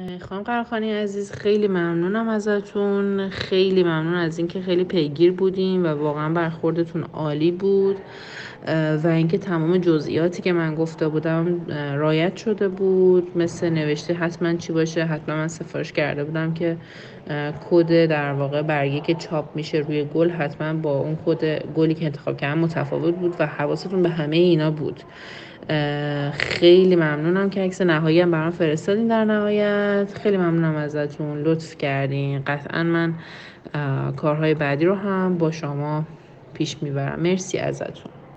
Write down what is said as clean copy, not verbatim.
خانم قراخانی عزیز، خیلی ممنونم ازتون، خیلی ممنون از اینکه خیلی پیگیر بودیم و واقعا برخوردتون عالی بود و اینکه تمام جزئیاتی که من گفته بودم رعایت شده بود. مثل نوشته حتما چی باشه، حتما من سفارش کرده بودم که کد در واقع برگه که چاپ میشه روی گل حتما با اون کد گلی که انتخاب کردم متفاوت بود و حواستون به همه اینا بود. خیلی ممنونم که عکس نهایی هم برام فرستادین. در نهایت خیلی ممنونم ازتون، لطف کردین. قطعا من کارهای بعدی رو هم با شما پیش میبرم. مرسی ازتون.